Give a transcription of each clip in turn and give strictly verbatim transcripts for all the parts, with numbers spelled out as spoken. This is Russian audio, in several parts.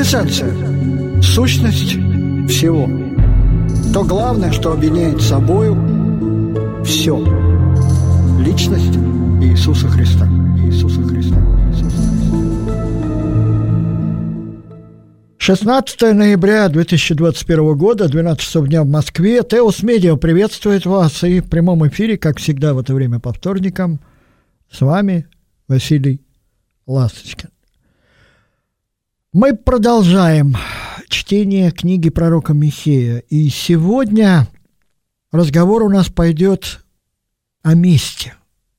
квинтэссенция, сущность всего. То главное, что объединяет собою все. Личность Иисуса Христа. Иисуса Христа. Иисуса Христа. шестнадцатое ноября две тысячи двадцать первого года, двенадцать часов дня в Москве. Теос Медиа приветствует вас, и в прямом эфире, как всегда в это время по вторникам, с вами Василий Ласточкин. Мы продолжаем чтение книги пророка Михея, и сегодня разговор у нас пойдет о месте.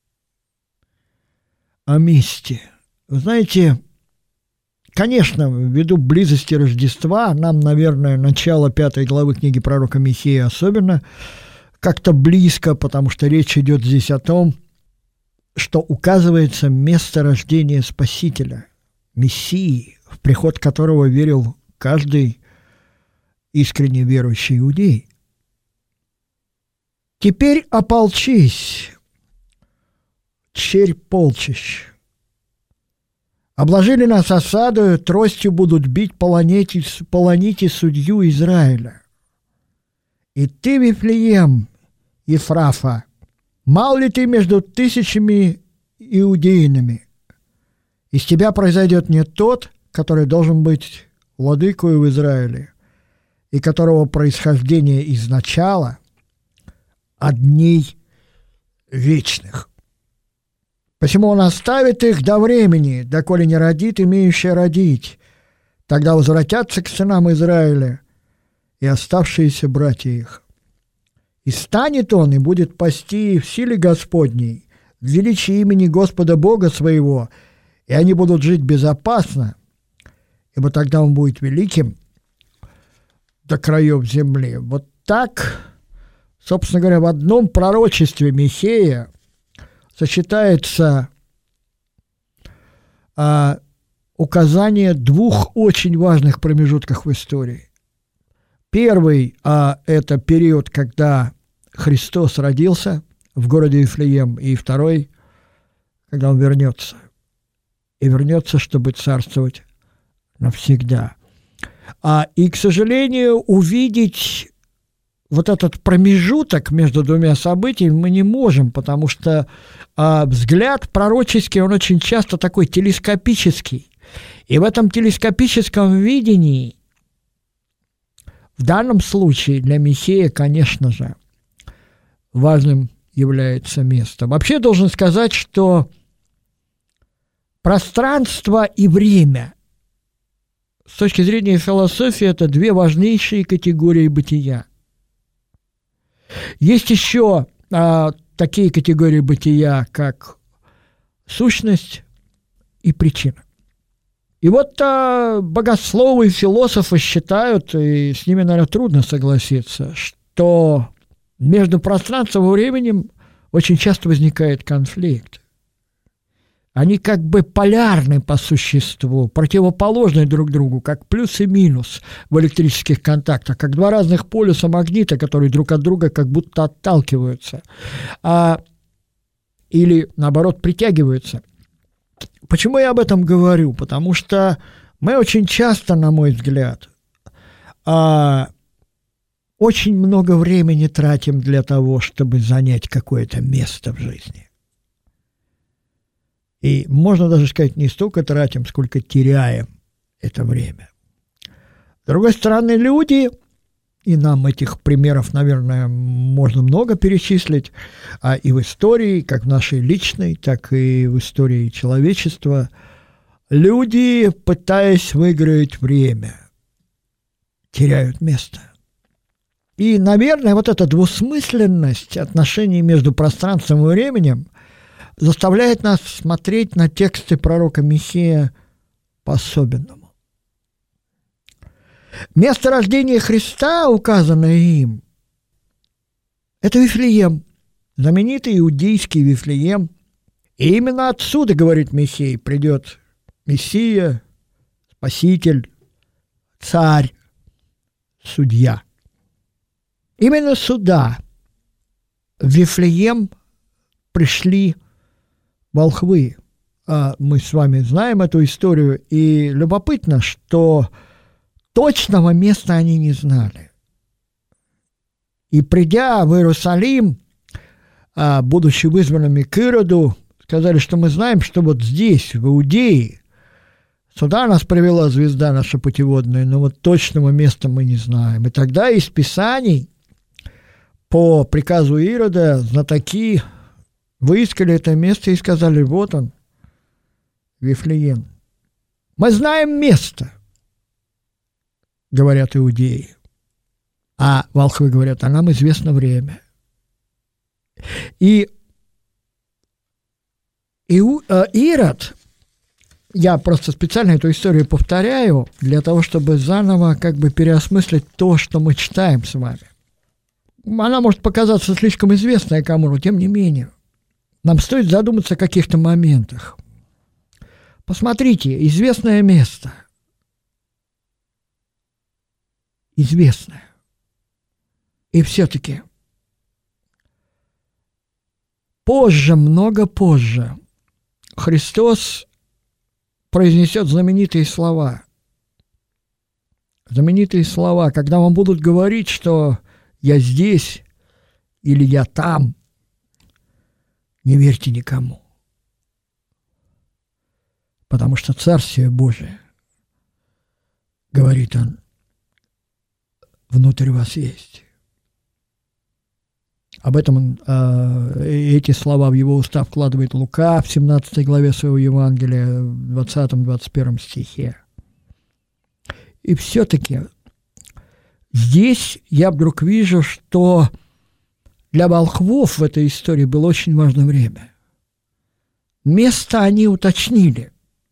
О месте. Вы знаете, конечно, ввиду близости Рождества, нам, наверное, начало пятой главы книги пророка Михея особенно как-то близко, потому что речь идет здесь о том, что указывается место рождения Спасителя, Мессии, в приход которого верил каждый искренне верующий иудей. Теперь ополчись, черь полчищ. Обложили нас осадою, тростью будут бить полоните, полоните судью Израиля. И ты, Вифлеем, Ефрафа, мал ли ты между тысячами иудеями? Из тебя произойдет не тот, который должен быть владыкою в Израиле, и которого происхождение изначала от дней вечных. Посему он оставит их до времени, доколе не родит имеющий родить. Тогда возвратятся к сынам Израиля и оставшиеся братья их. И станет он, и будет пасти в силе Господней, в величии имени Господа Бога своего, и они будут жить безопасно, ибо тогда он будет великим до краев земли. Вот так, собственно говоря, в одном пророчестве Михея сочетается а, указание двух очень важных промежутков в истории. Первый а, – это период, когда Христос родился в городе Вифлеем, и второй – когда он вернется. И вернется, чтобы царствовать навсегда. А, и, к сожалению, увидеть вот этот промежуток между двумя событиями мы не можем, потому что а, взгляд пророческий, он очень часто такой телескопический. И в этом телескопическом видении, в данном случае для Михея, конечно же, важным является место. Вообще должен сказать, что пространство и время с точки зрения философии это две важнейшие категории бытия. Есть еще а, такие категории бытия, как сущность и причина. И вот а, богословы и философы считают, и с ними, наверное, трудно согласиться, что между пространством и временем очень часто возникает конфликт. Они как бы полярны по существу, противоположны друг другу, как плюс и минус в электрических контактах, как два разных полюса магнита, которые друг от друга как будто отталкиваются, а, или, наоборот, притягиваются. Почему я об этом говорю? Потому что мы очень часто, на мой взгляд, а, очень много времени тратим для того, чтобы занять какое-то место в жизни. И можно даже сказать, не столько тратим, сколько теряем это время. С другой стороны, люди, и нам этих примеров, наверное, можно много перечислить, а и в истории, как в нашей личной, так и в истории человечества, люди, пытаясь выиграть время, теряют место. И, наверное, вот эта двусмысленность отношений между пространством и временем заставляет нас смотреть на тексты пророка Михея по-особенному. Место рождения Христа, указанное им, это Вифлеем, знаменитый иудейский Вифлеем. И именно отсюда, говорит Михей, придет Мессия, Спаситель, Царь, Судья. Именно сюда, в Вифлеем, пришли волхвы. Мы с вами знаем эту историю, и любопытно, что точного места они не знали. И придя в Иерусалим, будучи вызванными к Ироду, сказали, что мы знаем, что вот здесь, в Иудее, сюда нас привела звезда наша путеводная, но вот точного места мы не знаем. И тогда из Писаний по приказу Ирода знатоки выискали это место и сказали: вот он, Вифлеем. Мы знаем место, говорят иудеи. А волхвы говорят: а нам известно время. И Ирод, я просто специально эту историю повторяю, для того, чтобы заново как бы переосмыслить то, что мы читаем с вами. Она может показаться слишком известной кому, но тем не менее, нам стоит задуматься о каких-то моментах. Посмотрите, известное место. Известное. И все-таки позже, много позже, Христос произнесет знаменитые слова. Знаменитые слова, когда вам будут говорить, что «я здесь» или «я там», не верьте никому. Потому что Царствие Божие, говорит он, внутрь вас есть. Об этом он, э, эти слова в его уста вкладывает Лука в семнадцатой главе своего Евангелия, в двадцатом-двадцать первом стихе. И все-таки здесь я вдруг вижу, что для волхвов в этой истории было очень важное время. Место они уточнили.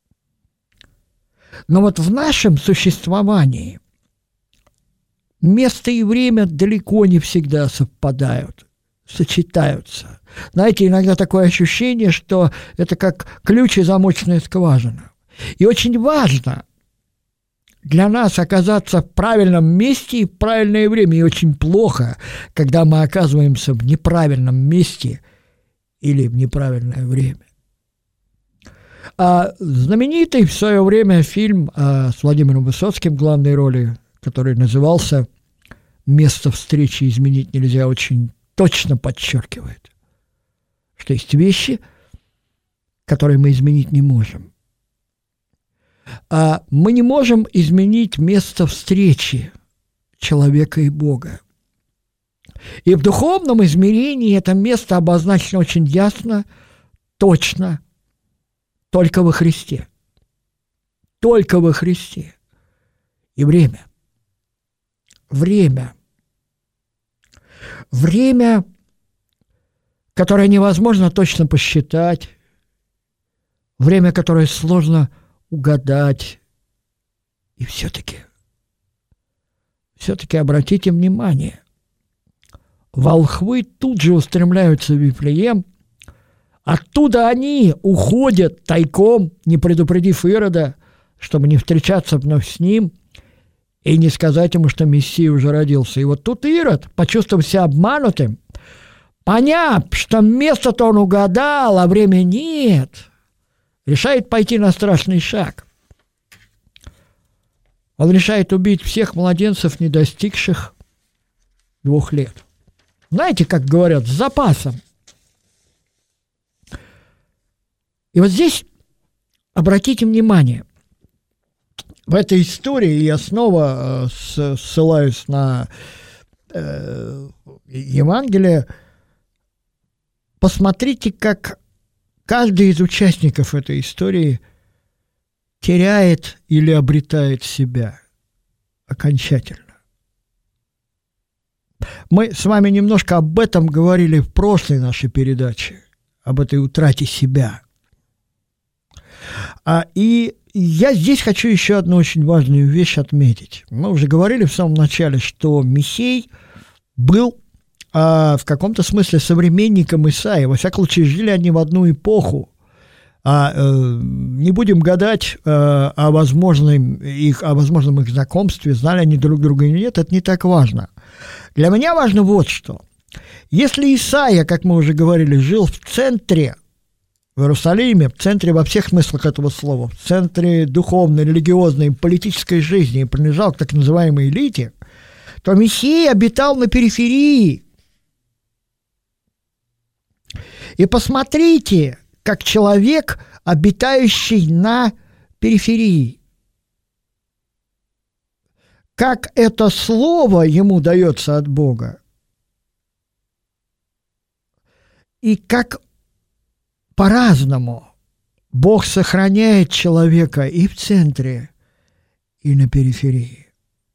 Но вот в нашем существовании место и время далеко не всегда совпадают, сочетаются. Знаете, иногда такое ощущение, что это как ключ и замочная скважина. И очень важно для нас оказаться в правильном месте и в правильное время. И очень плохо, когда мы оказываемся в неправильном месте или в неправильное время. А знаменитый в свое время фильм а, с Владимиром Высоцким в главной роли, который назывался «Место встречи изменить нельзя», очень точно подчеркивает, что есть вещи, которые мы изменить не можем. А мы не можем изменить место встречи человека и Бога. И в духовном измерении это место обозначено очень ясно, точно, только во Христе. Только во Христе. И время. Время. Время, которое невозможно точно посчитать. Время, которое сложно угадать. И все-таки, все-таки обратите внимание, волхвы тут же устремляются в Вифлеем. Оттуда они уходят тайком, не предупредив Ирода, чтобы не встречаться вновь с ним и не сказать ему, что Мессия уже родился. И вот тут Ирод, почувствовав себя обманутым, поняв, что место-то он угадал, а времени нет, решает пойти на страшный шаг. Он решает убить всех младенцев, не достигших двух лет. Знаете, как говорят, с запасом. И вот здесь обратите внимание, в этой истории я снова э, ссылаюсь на э, Евангелие, посмотрите, как каждый из участников этой истории теряет или обретает себя окончательно. Мы с вами немножко об этом говорили в прошлой нашей передаче, об этой утрате себя. А, и я здесь хочу еще одну очень важную вещь отметить. Мы уже говорили в самом начале, что Михей был а, в каком-то смысле современником Исаии. Во всяком случае, жили они в одну эпоху. А, э, не будем гадать э, о, возможном их, о возможном их знакомстве, знали они друг друга или нет, это не так важно. Для меня важно вот что. Если Исаия, как мы уже говорили, жил в центре в Иерусалиме, в центре во всех смыслах этого слова, в центре духовной, религиозной, политической жизни и принадлежал к так называемой элите, то Мессия обитал на периферии. И посмотрите, как человек, обитающий на периферии, как это слово ему дается от Бога, и как по-разному Бог сохраняет человека и в центре, и на периферии.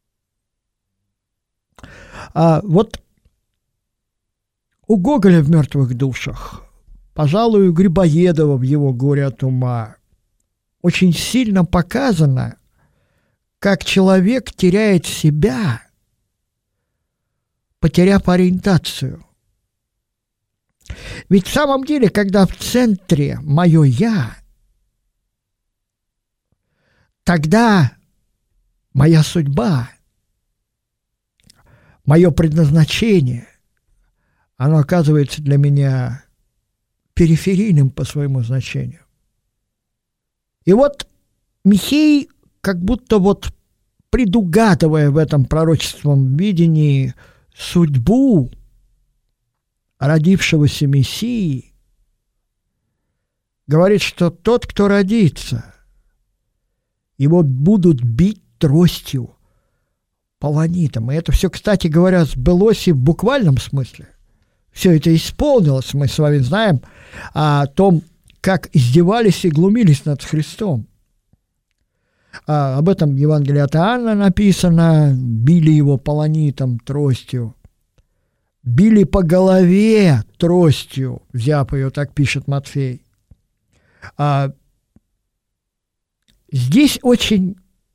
А вот у Гоголя в «Мертвых душах», пожалуй, у Грибоедова в его «Горе от ума» очень сильно показано, как человек теряет себя, потеряв ориентацию. Ведь в самом деле, когда в центре мое «я», тогда моя судьба, мое предназначение, оно оказывается для меня периферийным по своему значению. И вот Михей, как будто вот предугадывая в этом пророческом видении судьбу родившегося Мессии, говорит, что тот, кто родится, его будут бить тростью, полонитом. И это все, кстати говоря, сбылось и в буквальном смысле. Все это исполнилось, мы с вами знаем о том, как издевались и глумились над Христом. А об этом в Евангелии от Иоанна написано, били его полонитом, тростью. Били по голове тростью, взяв ее, так пишет Матфей. А здесь очень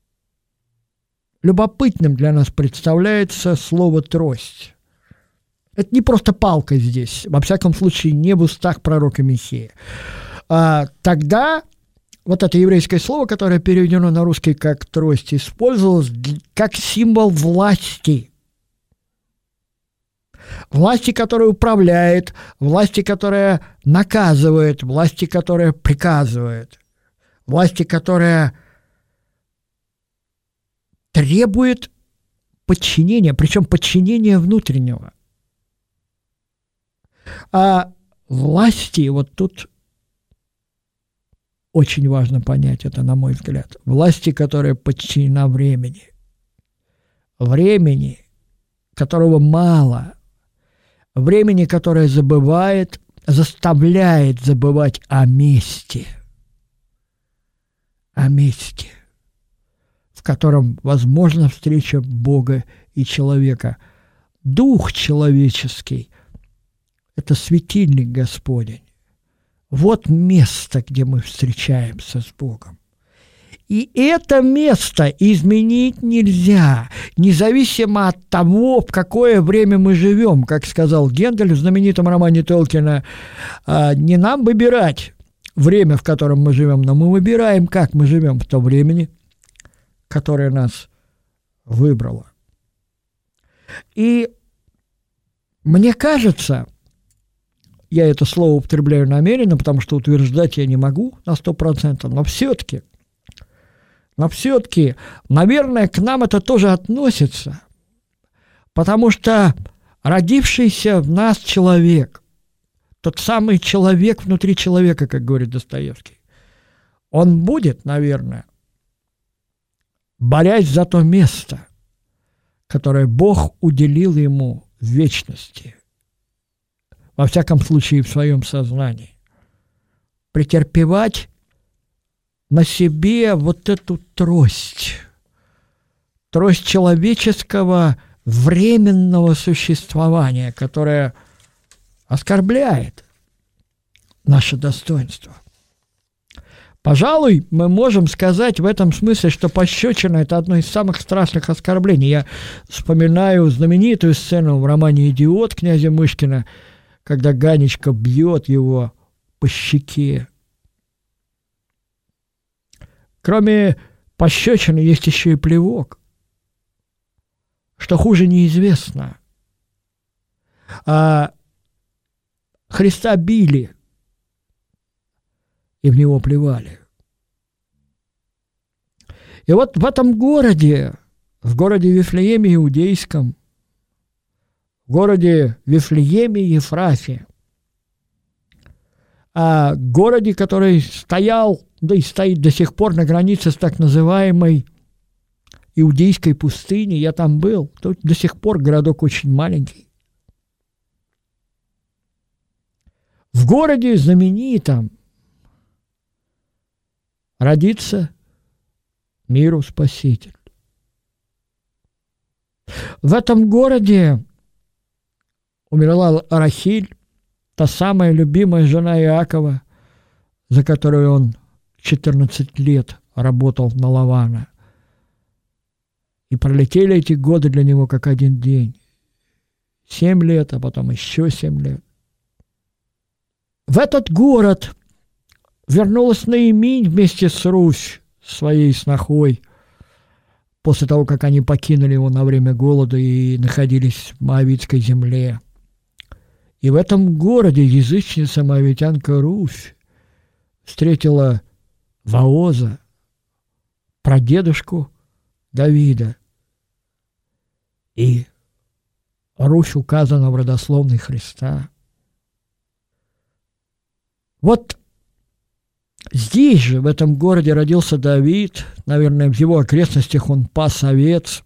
любопытным для нас представляется слово «трость». Это не просто палка здесь, во всяком случае, не в устах пророка Михея. А тогда вот это еврейское слово, которое переведено на русский как «трость», использовалось как символ власти. Власти, которая управляет, власти, которая наказывает, власти, которая приказывает, власти, которая требует подчинения, причем подчинения внутреннего. А власти, вот тут очень важно понять это, на мой взгляд, власти, которая подчинена времени, времени, которого мало, времени, которое забывает, заставляет забывать о месте, о месте, в котором возможна встреча Бога и человека. Дух человеческий – это светильник Господень. Вот место, где мы встречаемся с Богом. И это место изменить нельзя, независимо от того, в какое время мы живем. Как сказал Гендель в знаменитом романе Толкина, не нам выбирать время, в котором мы живем, но мы выбираем, как мы живем в то времени, которое нас выбрало. И мне кажется, я это слово употребляю намеренно, потому что утверждать я не могу на сто процентов, но все-таки Но все-таки, наверное, к нам это тоже относится, потому что родившийся в нас человек, тот самый человек внутри человека, как говорит Достоевский, он будет, наверное, борясь за то место, которое Бог уделил ему в вечности, во всяком случае в своем сознании, претерпевать на себе вот эту трость, трость человеческого временного существования, которое оскорбляет наше достоинство. Пожалуй, мы можем сказать в этом смысле, что пощечина – это одно из самых страшных оскорблений. Я вспоминаю знаменитую сцену в романе «Идиот» князя Мышкина, когда Ганечка бьет его по щеке. Кроме пощечины есть еще и плевок, что хуже неизвестно. А Христа били и в него плевали. И вот в этом городе, в городе Вифлееме Иудейском, в городе Вифлееме Ефрафе, о городе, который стоял, да и стоит до сих пор на границе с так называемой Иудейской пустыней, я там был, тут до сих пор городок очень маленький. В городе знаменитом родится миру Спаситель. В этом городе умерла Рахиль, та самая любимая жена Иакова, за которую он четырнадцать лет работал на Лавана. И пролетели эти годы для него как один день. Семь лет, а потом еще семь лет. В этот город вернулась Наиминь вместе с Руфь, своей снохой, после того, как они покинули его на время голода и находились в Моавитской земле. И в этом городе язычница моавитянка Руфь встретила Вооза, прадедушку Давида. И Руфь указана в родословной Христа. Вот здесь же, в этом городе, родился Давид. Наверное, в его окрестностях он пас овец.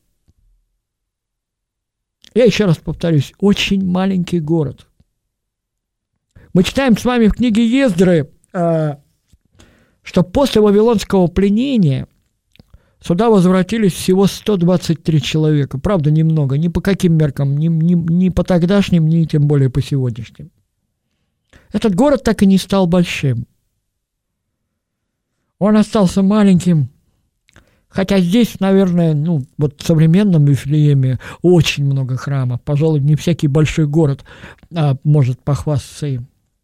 Я еще раз повторюсь, очень маленький город. Мы читаем с вами в книге Ездры, что после вавилонского пленения сюда возвратились всего сто двадцать три человека. Правда, немного, ни по каким меркам, ни, ни, ни по тогдашним, ни тем более по сегодняшним. Этот город так и не стал большим. Он остался маленьким, хотя здесь, наверное, ну, вот в современном Вифлееме очень много храмов. Пожалуй, не всякий большой город а, может похвастаться им.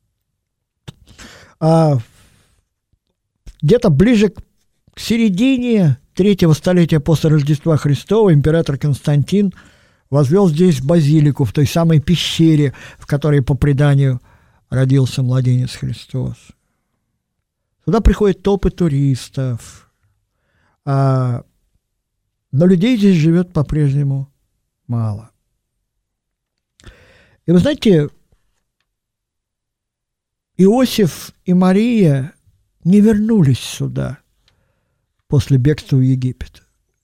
А, где-то ближе к середине третьего столетия после Рождества Христова император Константин возвел здесь базилику в той самой пещере, в которой по преданию родился младенец Христос. Туда приходят толпы туристов, а, но людей здесь живет по-прежнему мало. И вы знаете, Иосиф и Мария не вернулись сюда после бегства в Египет,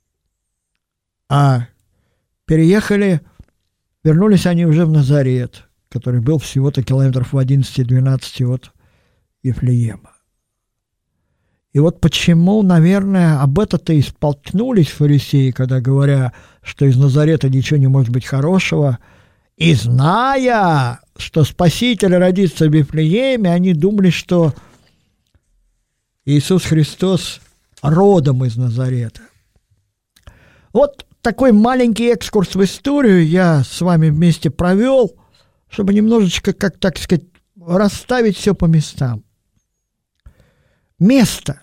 а переехали, вернулись они уже в Назарет, который был всего-то километров в одиннадцати-двенадцати от Вифлеема. И вот почему, наверное, об это-то и споткнулись фарисеи, когда говоря, что из Назарета ничего не может быть хорошего, и зная, что Спаситель родится в Вифлееме, они думали, что Иисус Христос родом из Назарета. Вот такой маленький экскурс в историю я с вами вместе провел, чтобы немножечко, как так сказать, расставить все по местам. Место.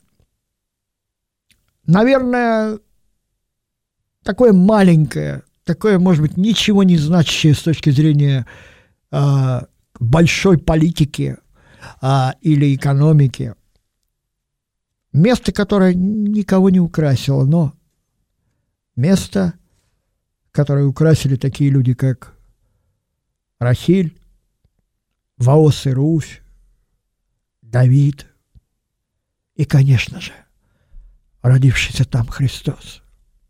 Наверное, такое маленькое, такое, может быть, ничего не значащее с точки зрения э, большой политики э, или экономики. Место, которое никого не украсило, но место, которое украсили такие люди, как Рахиль, Воос и Руфь, Давид и, конечно же, родившийся там Христос.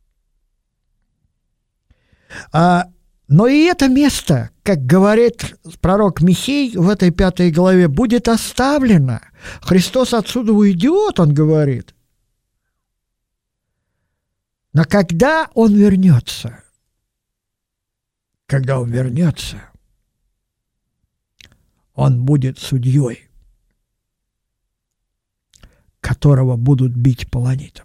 А, но и это место, как говорит пророк Михей в этой пятой главе, будет оставлено. Христос отсюда уйдет, он говорит. Но когда он вернется, когда он вернется, он будет судьей, которого будут бить полонитом.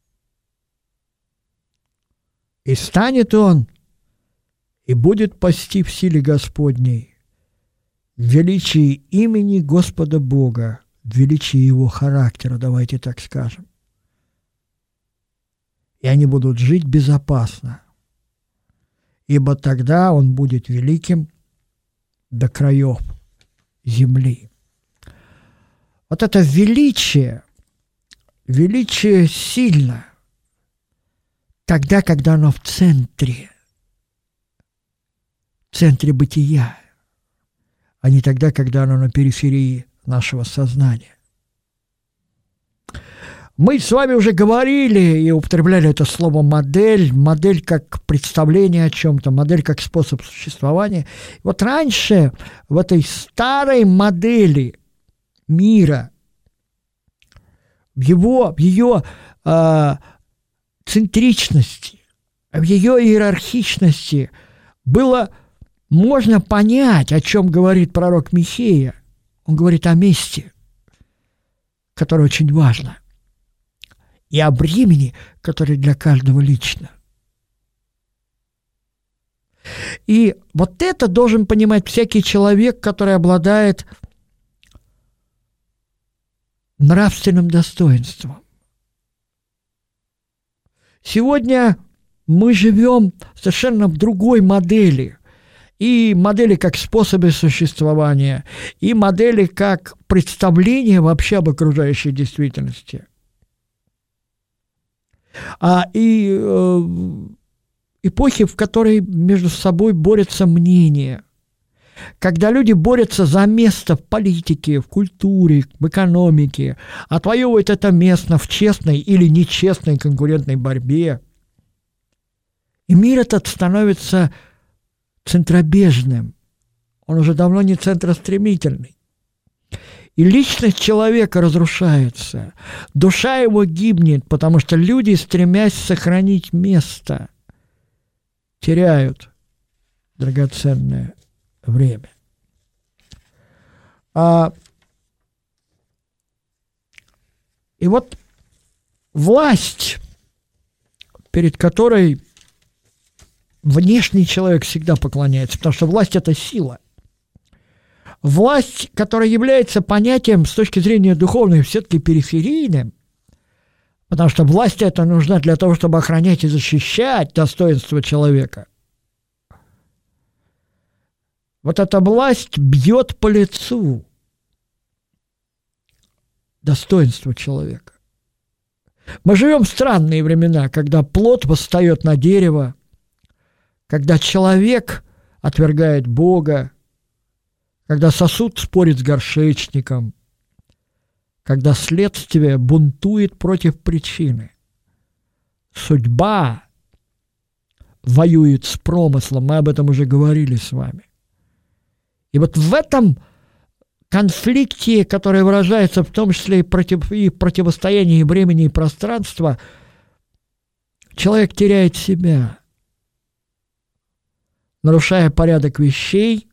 И станет он, и будет пасти в силе Господней, в величии имени Господа Бога, в величии Его характера, давайте так скажем. И они будут жить безопасно, ибо тогда он будет великим до краев земли. Вот это величие, величие сильно тогда, когда оно в центре, в центре бытия, а не тогда, когда оно на периферии нашего сознания. Мы с вами уже говорили и употребляли это слово «модель», модель как представление о чем-то, модель как способ существования. Вот раньше в этой старой модели мира, в, его, в ее э, центричности, в ее иерархичности было можно понять, о чем говорит пророк Михея. Он говорит о месте, которое очень важно, и о бремени, которое для каждого лично. И вот это должен понимать всякий человек, который обладает нравственным достоинством. Сегодня мы живем совершенно в другой модели. И модели как способы существования, и модели как представление вообще об окружающей действительности. А и э, эпохи, в которой между собой борются мнения, когда люди борются за место в политике, в культуре, в экономике, отвоевывают это место в честной или нечестной конкурентной борьбе. И мир этот становится центробежным. Он уже давно не центростремительный. И личность человека разрушается. Душа его гибнет, потому что люди, стремясь сохранить место, теряют драгоценное время. А, и вот власть, перед которой внешний человек всегда поклоняется, потому что власть – это сила. Власть, которая является понятием с точки зрения духовной все-таки периферийным, потому что власть эта нужна для того, чтобы охранять и защищать достоинство человека. Вот эта власть бьет по лицу достоинство человека. Мы живем в странные времена, когда плод восстает на дерево, когда человек отвергает Бога, когда сосуд спорит с горшечником, когда следствие бунтует против причины. Судьба воюет с промыслом, мы об этом уже говорили с вами. И вот в этом конфликте, который выражается в том числе и, против, и в противостоянии времени и пространства, человек теряет себя, нарушая порядок вещей,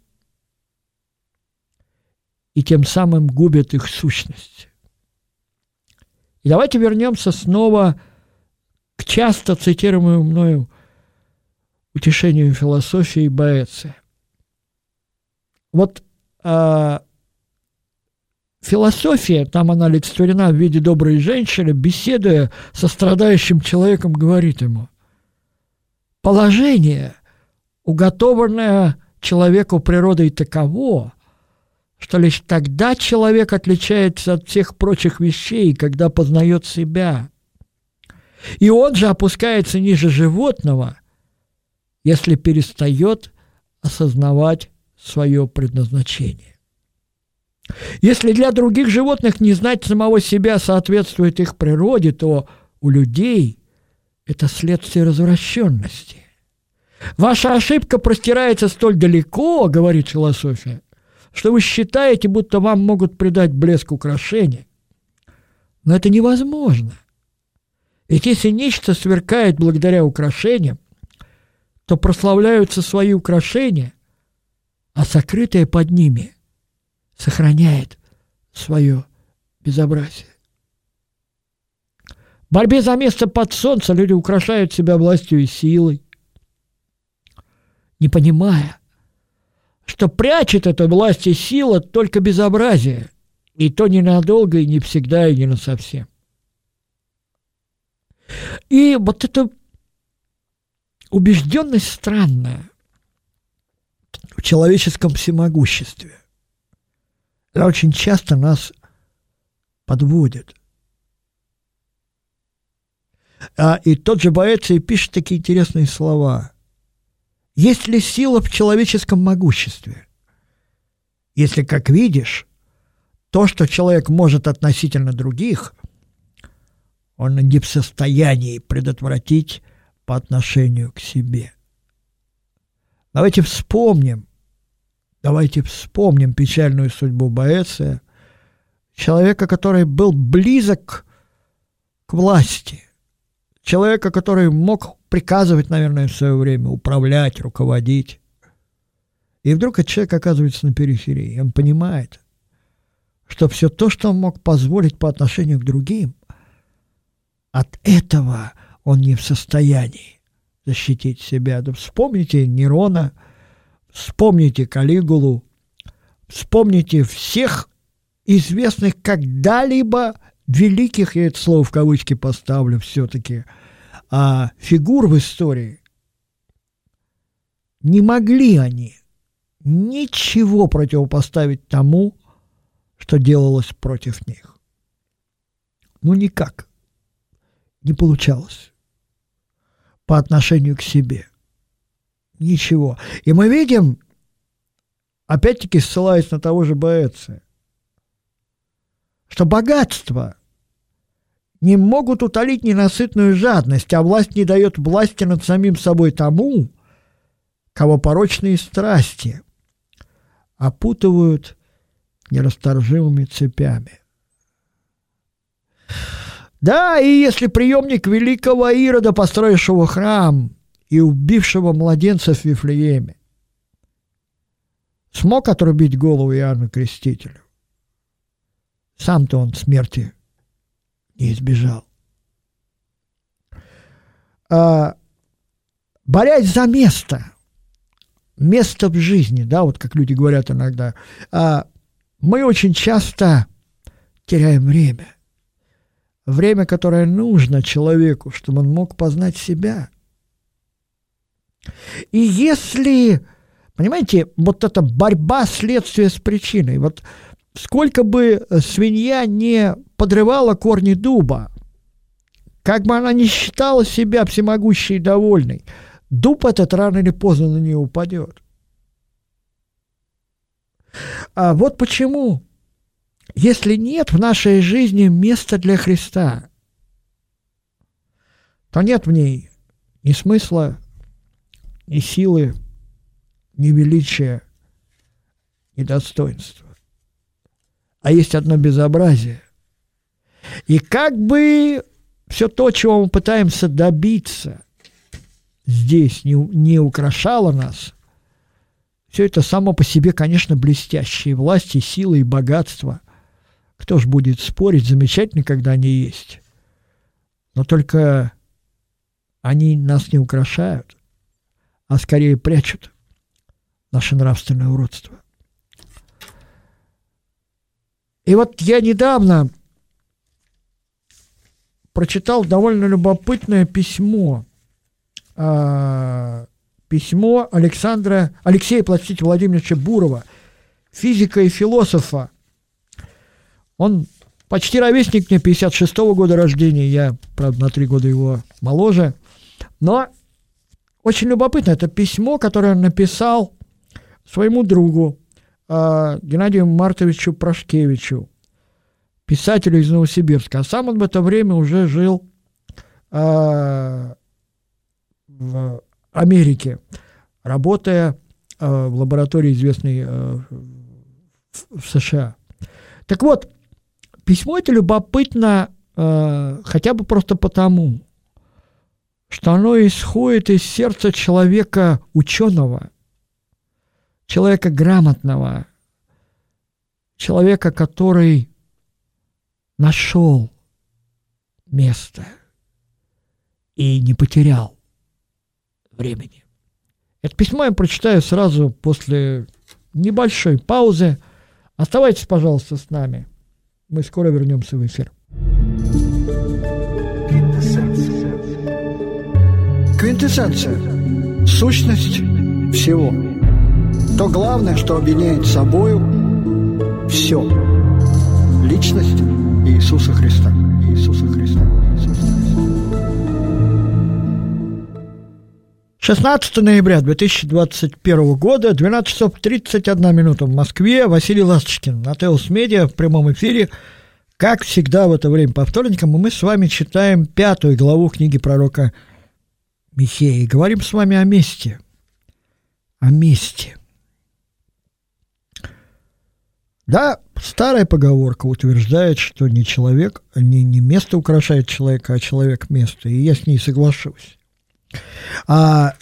и тем самым губит их сущность. И давайте вернемся снова к часто цитируемому мною утешению философии Боэция. Вот э, философия, там она олицетворена в виде доброй женщины, беседуя со страдающим человеком, говорит ему: положение, уготованное человеку природой, таково, что лишь тогда человек отличается от всех прочих вещей, когда познает себя. И он же опускается ниже животного, если перестает осознавать свое предназначение. Если для других животных не знать самого себя соответствует их природе, то у людей это следствие развращенности. Ваша ошибка простирается столь далеко, говорит философия, что вы считаете, будто вам могут придать блеск украшения. Но это невозможно. Ведь если нечто сверкает благодаря украшениям, то прославляются свои украшения, а сокрытое под ними сохраняет свое безобразие. В борьбе за место под солнцем люди украшают себя властью и силой, не понимая, что прячет эту власть и сила только безобразие, и то ненадолго, и не всегда, и не насовсем. И вот эта убежденность странная в человеческом всемогуществе, она очень часто нас подводит. А, и тот же Боэций пишет такие интересные слова. Есть ли сила в человеческом могуществе? Если, как видишь, то, что человек может относительно других, он не в состоянии предотвратить по отношению к себе. Давайте вспомним, давайте вспомним печальную судьбу Боэция, человека, который был близок к власти, человека, который мог приказывать, наверное, в свое время, управлять, руководить. И вдруг этот человек оказывается на периферии. Он понимает, что все то, что он мог позволить по отношению к другим, от этого он не в состоянии защитить себя. Да вспомните Нерона, вспомните Калигулу, вспомните всех известных когда-либо великих, я это слово в кавычки поставлю все-таки, а фигур в истории. Не могли они ничего противопоставить тому, что делалось против них. Ну, никак. Не получалось. По отношению к себе. Ничего. И мы видим, опять-таки ссылаясь на того же Боэция, что богатство не могут утолить ненасытную жадность, а власть не дает власти над самим собой тому, кого порочные страсти опутывают нерасторжимыми цепями. Да, и если преемник великого Ирода, построившего храм и убившего младенцев в Вифлееме, смог отрубить голову Иоанну Крестителю, сам-то он смерти не избежал. А, борясь за место, место в жизни, да, вот как люди говорят иногда, а, мы очень часто теряем время. Время, которое нужно человеку, чтобы он мог познать себя. И если, понимаете, вот эта борьба следствия с причиной, вот сколько бы свинья не подрывала корни дуба, как бы она ни считала себя всемогущей и довольной, дуб этот рано или поздно на нее упадет. А вот почему, если нет в нашей жизни места для Христа, то нет в ней ни смысла, ни силы, ни величия, ни достоинства. А есть одно безобразие. И как бы все то, чего мы пытаемся добиться, здесь не, не украшало нас, все это само по себе, конечно, блестящие власти, силы и богатство. Кто ж будет спорить, замечательно, когда они есть. Но только они нас не украшают, а скорее прячут наше нравственное уродство. И вот я недавно прочитал довольно любопытное письмо. Письмо Александра, Алексея, простите, Владимировича Бурова, физика и философа. Он почти ровесник мне, пятьдесят шестого года рождения, я, правда, на три года его моложе. Но очень любопытно, это письмо, которое он написал своему другу Геннадию Мартовичу Прошкевичу, писателю из Новосибирска. А сам он в это время уже жил в Америке, работая в лаборатории, известной в США. Так вот, письмо это любопытно хотя бы просто потому, что оно исходит из сердца человека ученого, человека грамотного, человека, который нашел место и не потерял времени. Это письмо я прочитаю сразу после небольшой паузы. Оставайтесь, пожалуйста, с нами. Мы скоро вернемся в эфир. Квинтэссенция. Сущность всего. То главное, что объединяет собою все. личность Иисуса Христа. Иисуса Христа. Иисуса Христа. шестнадцатого ноября две тысячи двадцать первого года, двенадцать часов тридцать одна минута в Москве. Василий Ласточкин на Теос Медиа в прямом эфире. Как всегда в это время по вторникам мы с вами читаем пятую главу книги пророка Михея. И говорим с вами о месте. О месте. Да, старая поговорка утверждает, что не человек, не, не место украшает человека, а человек место. И я с ней соглашусь. А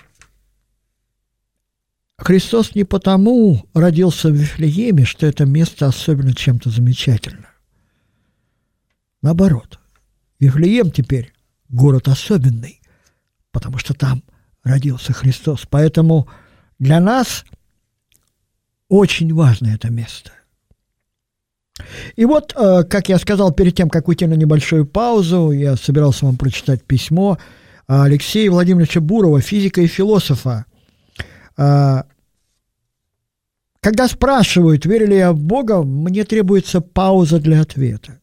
Христос не потому родился в Вифлееме, что это место особенно чем-то замечательно. Наоборот, Вифлеем теперь город особенный, потому что там родился Христос. Поэтому для нас очень важно это место. И вот, как я сказал, перед тем, как уйти на небольшую паузу, я собирался вам прочитать письмо Алексея Владимировича Бурова, физика и философа. Когда спрашивают, верю ли я в Бога, мне требуется пауза для ответа.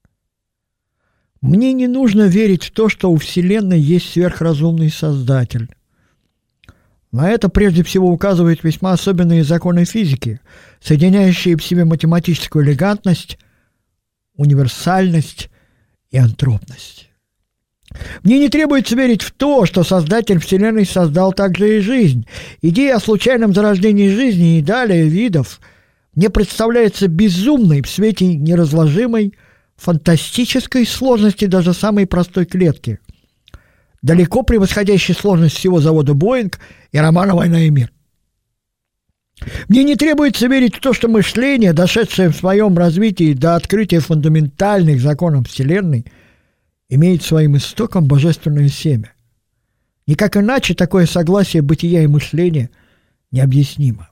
Мне не нужно верить в то, что у Вселенной есть сверхразумный Создатель. На это прежде всего указывают весьма особенные законы физики, соединяющие в себе математическую элегантность, универсальность и антропность. Мне не требуется верить в то, что Создатель Вселенной создал также и жизнь. Идея о случайном зарождении жизни и далее видов мне представляется безумной в свете неразложимой, фантастической сложности даже самой простой клетки, далеко превосходящей сложность всего завода «Боинг» и романа «Война и мир». Мне не требуется верить в то, что мышление, дошедшее в своем развитии до открытия фундаментальных законов Вселенной, имеет своим истоком божественное семя. Никак иначе такое согласие бытия и мышления необъяснимо.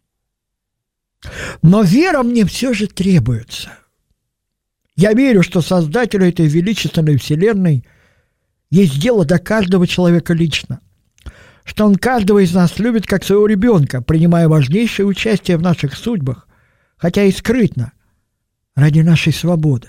Но вера мне все же требуется. Я верю, что Создателю этой величественной Вселенной есть дело до каждого человека лично, что он каждого из нас любит как своего ребенка, принимая важнейшее участие в наших судьбах, хотя и скрытно, ради нашей свободы.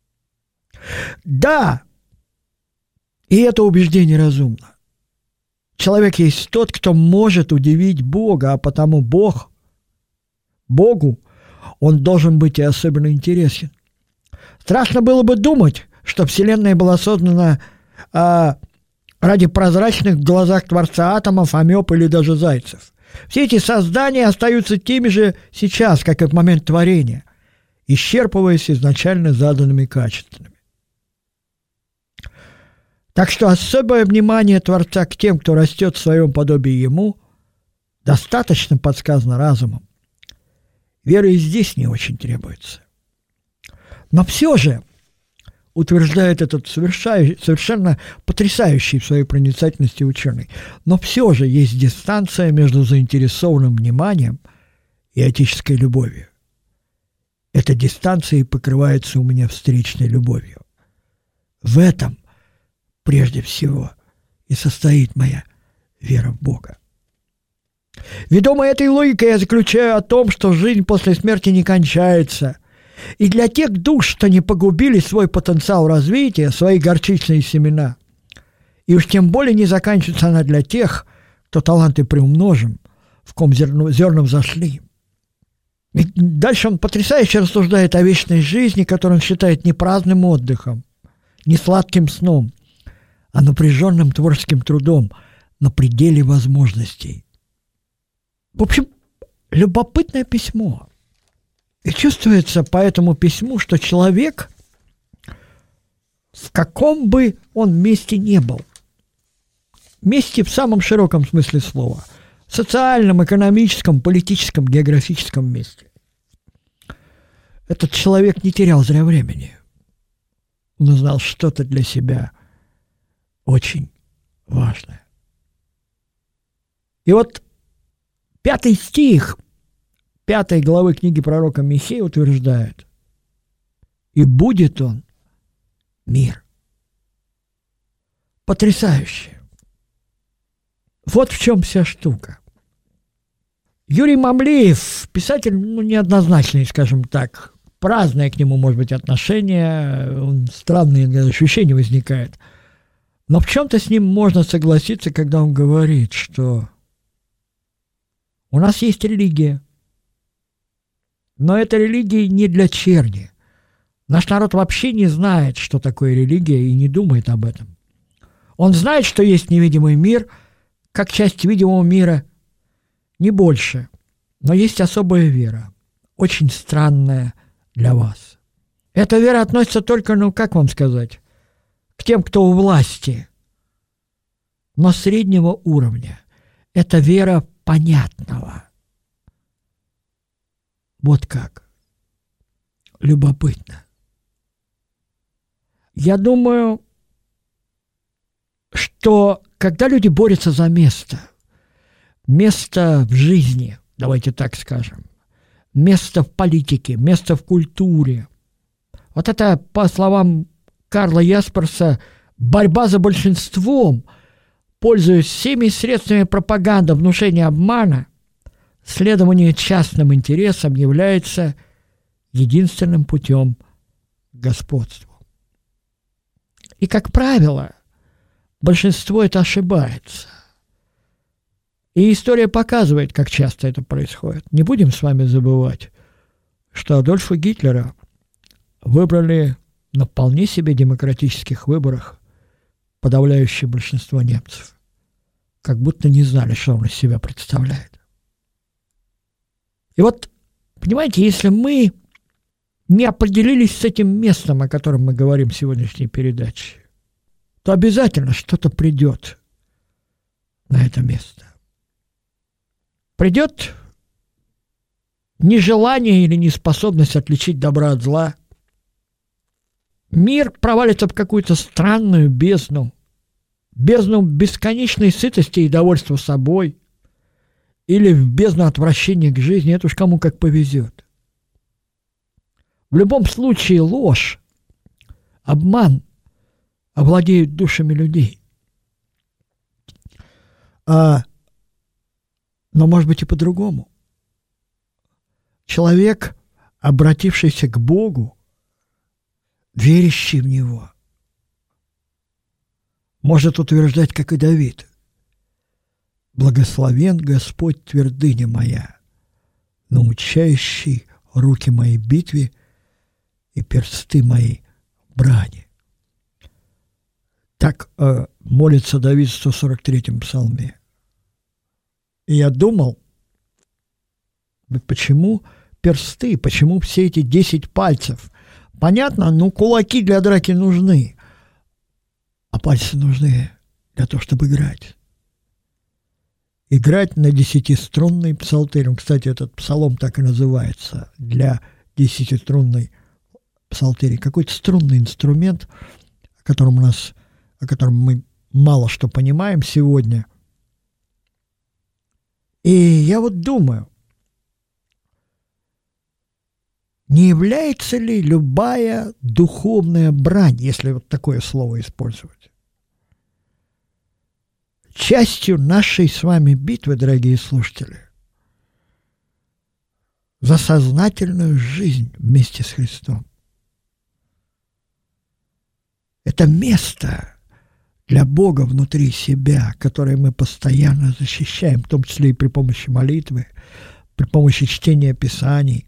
Да, и это убеждение разумно. Человек есть тот, кто может удивить Бога, а потому Бог, Богу он должен быть и особенно интересен. Страшно было бы думать, что Вселенная была создана а, ради прозрачных в глазах Творца атомов, амеб или даже зайцев. Все эти создания остаются теми же сейчас, как и в момент творения, исчерпываясь изначально заданными качествами. Так что особое внимание Творца к тем, кто растет в своем подобии Ему, достаточно подсказано разумом. Веры и здесь не очень требуется. Но все же, утверждает этот совершенно потрясающий в своей проницательности ученый, но все же есть дистанция между заинтересованным вниманием и отеческой любовью. Эта дистанция покрывается у меня встречной любовью. В этом, прежде всего, и состоит моя вера в Бога. Ведомой этой логикой я заключаю о том, что жизнь после смерти не кончается, и для тех душ, что не погубили свой потенциал развития, свои горчичные семена, и уж тем более не заканчивается она для тех, кто таланты приумножим, в ком зерно, зерна взошли. И дальше он потрясающе рассуждает о вечной жизни, которую он считает не праздным отдыхом, не сладким сном, а напряженным творческим трудом на пределе возможностей. В общем, любопытное письмо. И чувствуется по этому письму, что человек, в каком бы он месте не был, месте в самом широком смысле слова, социальном, экономическом, политическом, географическом месте, этот человек не терял зря времени. Он узнал что-то для себя очень важное. И вот пятый стих пятой главы книги пророка Михея утверждает: «И будет он мир». Потрясающе. Вот в чем вся штука. Юрий Мамлеев, писатель, ну, неоднозначный, скажем так, разное к нему может быть отношение, странные ощущения возникают. Но в чем-то с ним можно согласиться, когда он говорит, что у нас есть религия, но эта религия не для черни. Наш народ вообще не знает, что такое религия, и не думает об этом. Он знает, что есть невидимый мир, как часть видимого мира, не больше. Но есть особая вера, очень странная для вас. Эта вера относится только, ну, как вам сказать, к тем, кто у власти, но среднего уровня. Это вера понятного. Вот как. Любопытно. Я думаю, что когда люди борются за место, место в жизни, давайте так скажем, место в политике, место в культуре, вот это, по словам Карла Ясперса, борьба за большинством, пользуясь всеми средствами пропаганды, внушения, обмана, следование частным интересам является единственным путем к господству. И, как правило, большинство это ошибается. И история показывает, как часто это происходит. Не будем с вами забывать, что Адольфа Гитлера выбрали на вполне себе демократических выборах подавляющее большинство немцев. Как будто не знали, что он из себя представляет. И вот, понимаете, если мы не определились с этим местом, о котором мы говорим в сегодняшней передаче, то обязательно что-то придет на это место. Придет нежелание или неспособность отличить добро от зла. Мир провалится в какую-то странную бездну, бездну бесконечной сытости и довольства собой, или в бездну отвращения к жизни, это уж кому как повезет. В любом случае ложь, обман овладеют душами людей. А, но может быть и по-другому. Человек, обратившийся к Богу, верящий в Него, может утверждать, как и Давид: «Благословен Господь, твердыня моя, научающий руки мои битве и персты мои брани». Так э, молится Давид в сто сорок третьем псалме. И я думал, почему персты, почему все эти десять пальцев? Понятно, ну кулаки для драки нужны, а пальцы нужны для того, чтобы играть. Играть на десятиструнный псалтырь. Кстати, этот псалом так и называется, для десятиструнной псалтыри. Какой-то струнный инструмент, о котором у нас, о котором мы мало что понимаем сегодня. И я вот думаю, не является ли любая духовная брань, если вот такое слово использовать, частью нашей с вами битвы, дорогие слушатели, за сознательную жизнь вместе с Христом? Это место для Бога внутри себя, которое мы постоянно защищаем, в том числе и при помощи молитвы, при помощи чтения Писаний,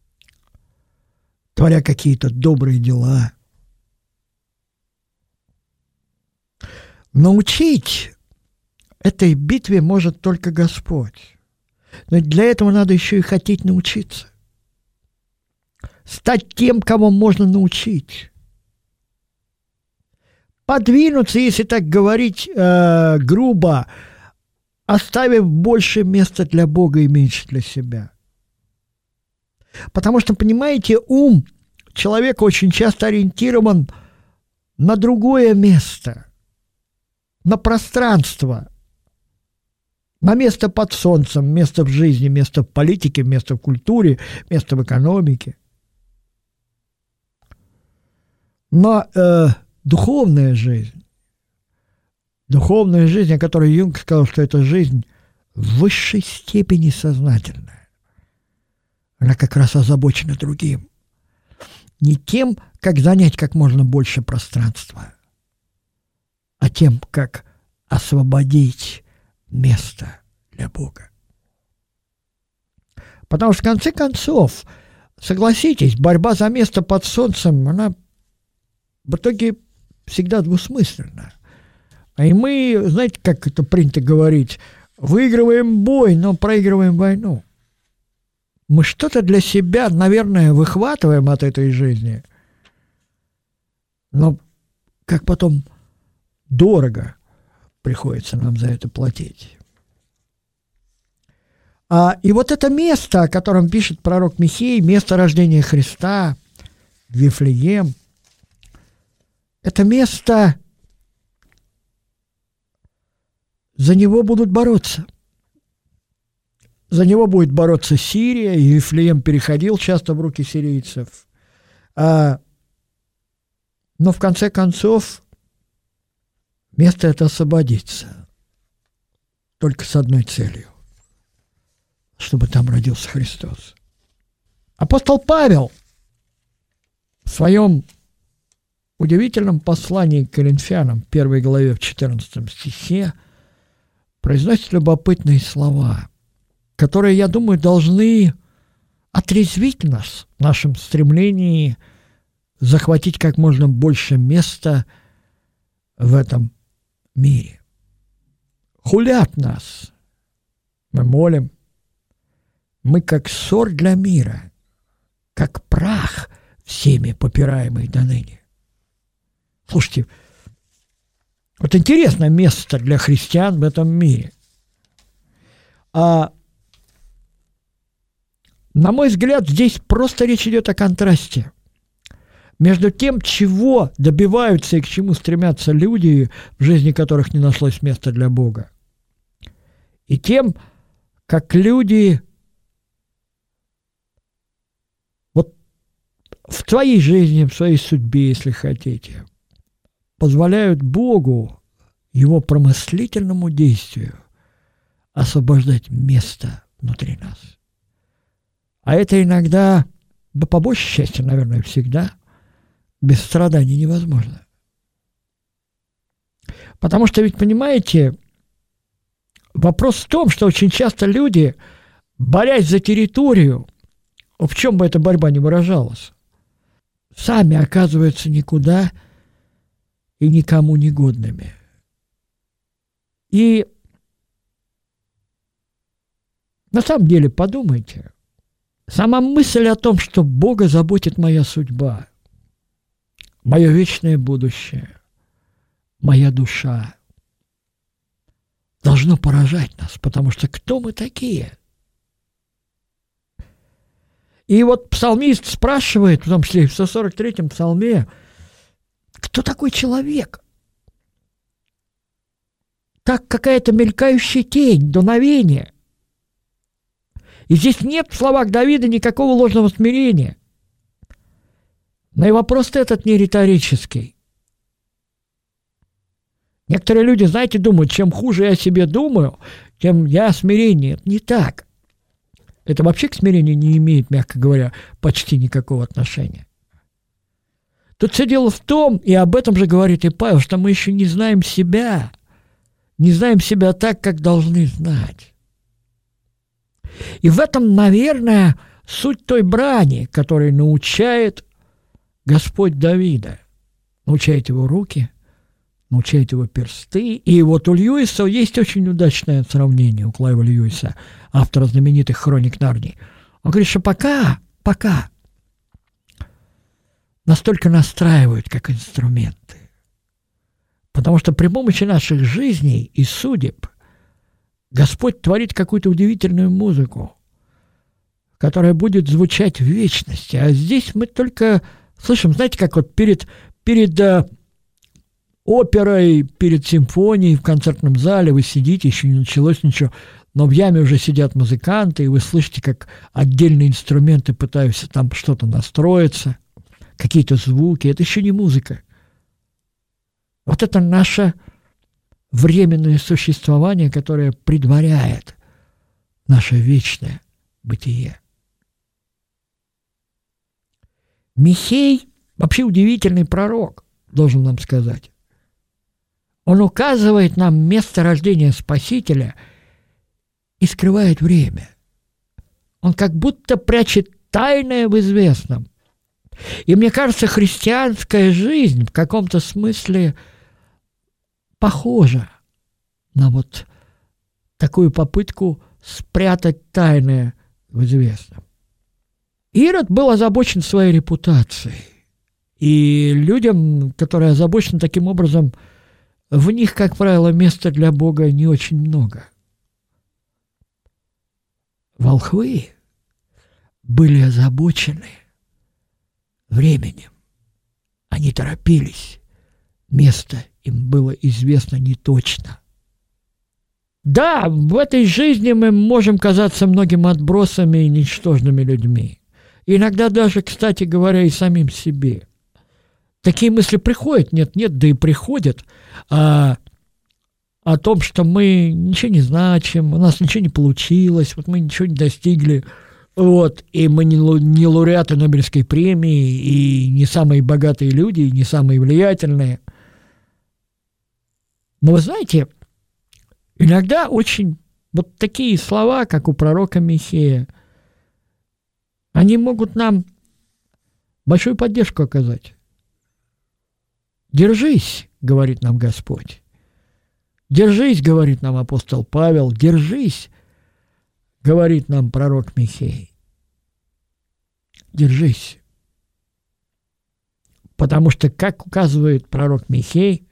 творя какие-то добрые дела. Научить этой битве может только Господь. Но для этого надо еще и хотеть научиться. Стать тем, кого можно научить. Подвинуться, если так говорить э, грубо, оставив больше места для Бога и меньше для себя. Потому что, понимаете, ум человека очень часто ориентирован на другое место, на пространство, на место под солнцем, место в жизни, место в политике, место в культуре, место в экономике. Но э, духовная жизнь, духовная жизнь, о которой Юнг сказал, что это жизнь в высшей степени сознательная, она как раз озабочена другим. не тем, как занять как можно больше пространства, а тем, как освободить место для Бога. Потому что, в конце концов, согласитесь, борьба за место под солнцем, она в итоге всегда двусмысленна. И мы, знаете, как это принято говорить, выигрываем бой, но проигрываем войну. Мы что-то для себя, наверное, выхватываем от этой жизни, но как потом дорого приходится нам за это платить. А, и вот это место, о котором пишет пророк Михей, место рождения Христа, Вифлеем, это место, за него будут бороться. За него будет бороться Сирия, и Вифлеем переходил часто в руки сирийцев. А, но в конце концов место это освободится только с одной целью, чтобы там родился Христос. Апостол Павел в своем удивительном послании к Коринфянам, первой главе, в четырнадцатом стихе, произносит любопытные слова, которые, я думаю, должны отрезвить нас в нашем стремлении захватить как можно больше места в этом мире. Хулят нас, мы молим, мы как ссор для мира, как прах всеми попираемый доныне. Слушайте, вот интересное место для христиан в этом мире. А, на мой взгляд, здесь просто речь идет о контрасте между тем, чего добиваются и к чему стремятся люди, в жизни которых не нашлось места для Бога, и тем, как люди вот в твоей жизни, в своей судьбе, если хотите, позволяют Богу, Его промыслительному действию, освобождать место внутри нас. А это иногда, да по большей части, наверное, всегда, без страданий невозможно. Потому что ведь, понимаете, вопрос в том, что очень часто люди, борясь за территорию, в чем бы эта борьба ни выражалась, сами оказываются никуда и никому негодными. И на самом деле подумайте, сама мысль о том, что Бога заботит моя судьба, мое вечное будущее, моя душа, должно поражать нас, потому что кто мы такие? И вот псалмист спрашивает, в том числе и в сто сорок третьем псалме, кто такой человек? Так какая-то мелькающая тень, дуновение. И здесь нет в словах Давида никакого ложного смирения. Но и вопрос этот не риторический. Некоторые люди, знаете, думают, чем хуже я о себе думаю, тем я смирение. Это не так. Это вообще к смирению не имеет, мягко говоря, почти никакого отношения. Тут все дело в том, и об этом же говорит и Павел, что мы еще не знаем себя, не знаем себя так, как должны знать. И в этом, наверное, суть той брани, которой научает Господь Давида. Научает его руки, научает его персты. И вот у Льюиса есть очень удачное сравнение, у Клайва Льюиса, автора знаменитых «Хроник Нарнии». Он говорит, что пока, пока настолько настраивают, как инструменты. Потому что при помощи наших жизней и судеб Господь творит какую-то удивительную музыку, которая будет звучать в вечности. А здесь мы только слышим, знаете, как вот перед, перед э, оперой, перед симфонией в концертном зале вы сидите, еще не началось ничего, но в яме уже сидят музыканты, и вы слышите, как отдельные инструменты пытаются там что-то настроиться, какие-то звуки. Это еще не музыка. Вот это наше временное существование, которое предваряет наше вечное бытие. Михей вообще удивительный пророк, должен нам сказать. Он указывает нам место рождения Спасителя и скрывает время. Он как будто прячет тайное в известном. И мне кажется, христианская жизнь в каком-то смысле похожа на вот такую попытку спрятать тайное в известном. Ирод был озабочен своей репутацией. И людям, которые озабочены таким образом, в них, как правило, места для Бога не очень много. Волхвы были озабочены временем. Они торопились. Место им было известно не точно. Да, в этой жизни мы можем казаться многим отбросами и ничтожными людьми. Иногда даже, кстати говоря, и самим себе. Такие мысли приходят, нет-нет, да и приходят, а, о том, что мы ничего не значим, у нас ничего не получилось, вот мы ничего не достигли, вот, и мы не, не лауреаты Нобелевской премии, и не самые богатые люди, и не самые влиятельные. Но вы знаете, иногда очень вот такие слова, как у пророка Михея, они могут нам большую поддержку оказать. «Держись», — говорит нам Господь. «Держись», — говорит нам апостол Павел. «Держись», — говорит нам пророк Михей. «Держись». Потому что, как указывает пророк Михей,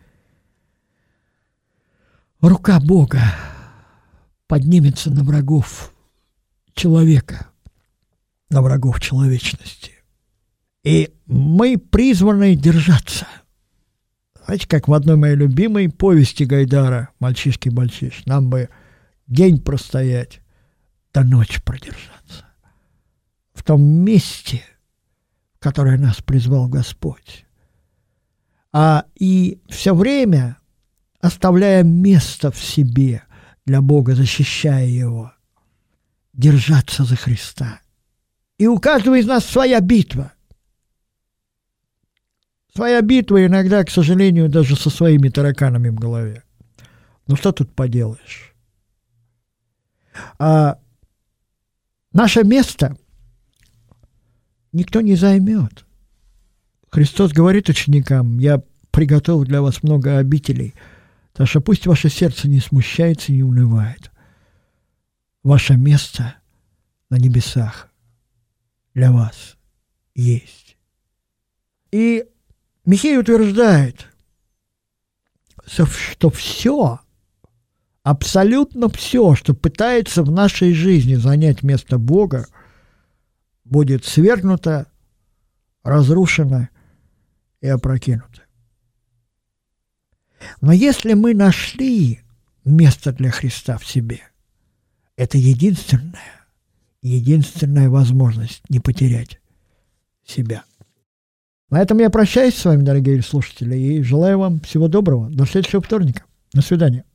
рука Бога поднимется на врагов человека, на врагов человечности. И мы призваны держаться. Знаете, как в одной моей любимой повести Гайдара «Мальчишки-мальчиш», нам бы день простоять, до ночи продержаться. В том месте, в которое нас призвал Господь. А и все время, оставляя место в себе для Бога, защищая Его, держаться за Христа. И у каждого из нас своя битва. Своя битва иногда, к сожалению, даже со своими тараканами в голове. Ну что тут поделаешь? А наше место никто не займет. Христос говорит ученикам: «Я приготовил для вас много обителей, так что пусть ваше сердце не смущается и не унывает. Ваше место на небесах для вас есть». И Михей утверждает, что все, абсолютно все, что пытается в нашей жизни занять место Бога, будет свергнуто, разрушено и опрокинуто. Но если мы нашли место для Христа в себе, это единственная, единственная возможность не потерять себя. На этом я прощаюсь с вами, дорогие слушатели, и желаю вам всего доброго. До следующего вторника. До свидания.